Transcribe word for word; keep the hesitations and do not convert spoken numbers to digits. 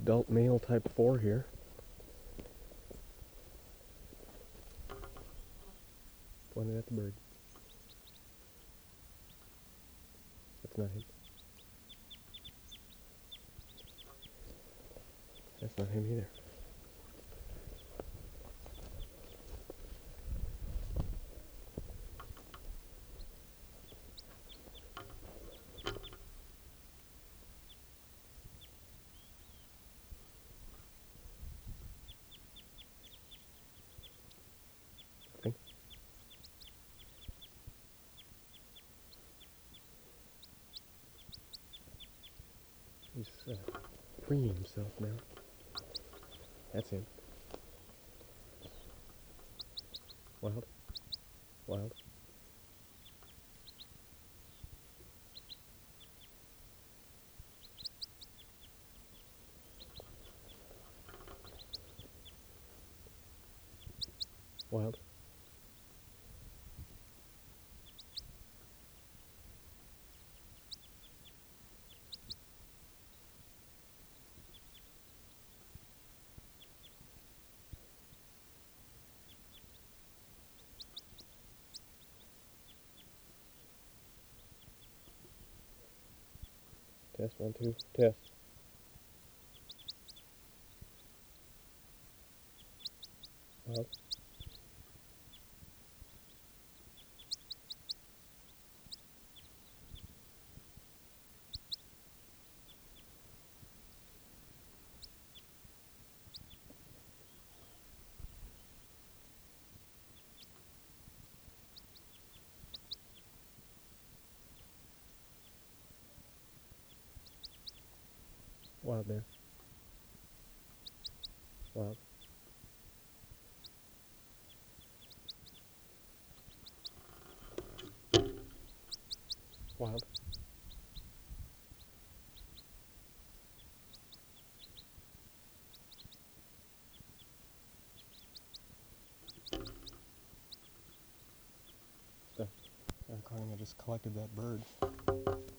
adult male type four here. Pointed at the bird. That's not him. That's not him either. Nothing. He's uh, preening himself now. That's him. Wild. Wild. Wild. Test, one, two, test. Wild. Wild there. Wild. Wild. So, uh, Carney, I just collected that bird.